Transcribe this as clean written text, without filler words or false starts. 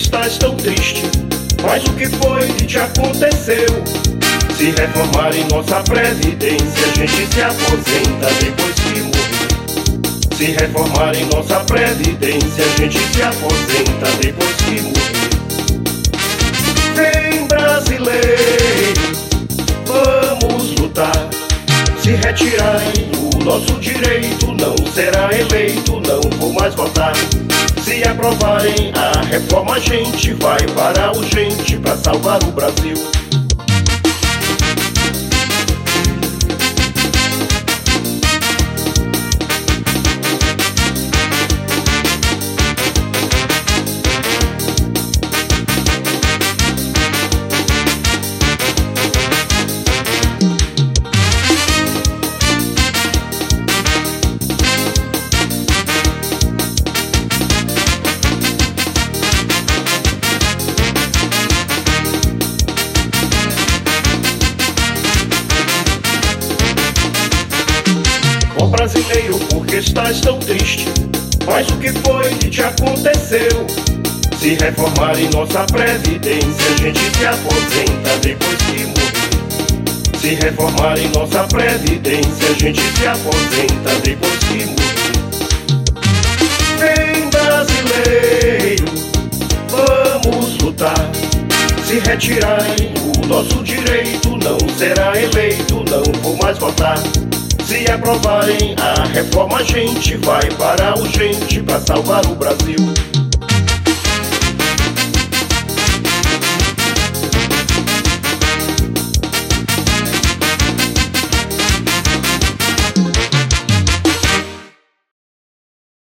estás tão triste? Mas o que foi que te aconteceu? Se reformar em nossa previdência, a gente se aposenta depois que morrer. Se reformar em nossa previdência, a gente se aposenta depois que morrer. Vem, brasileiro, vamos lutar. Se retirarem o nosso direito, não será eleito, não vou mais votar. Se aprovarem a reforma, a gente vai para urgente pra salvar o Brasil. Ó brasileiro, por que estás tão triste? Mas o que foi que te aconteceu? Se reformar em nossa previdência, a gente se aposenta depois que morrer. Se reformar em nossa previdência, a gente se aposenta depois que morrer. Vem, brasileiro, vamos lutar. Se retirarem o nosso direito, não será eleito, não vou mais votar. Se aprovarem a reforma, a gente vai para urgente pra salvar o Brasil.